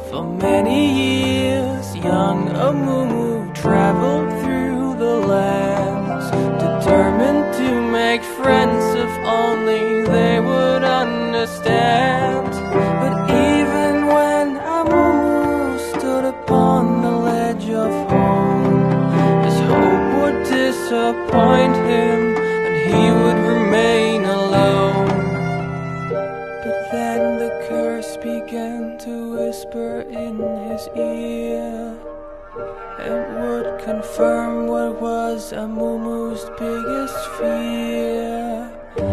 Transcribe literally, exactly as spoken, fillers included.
For many years, young Amumu traveled through the lands, determined to make friends if only they would understand. But even when Amumu stood upon the ledge of home, his hope would disappoint him and he would remain alone. But then the curse began to whisper in his ear. It would confirm what was Amumu's biggest fear.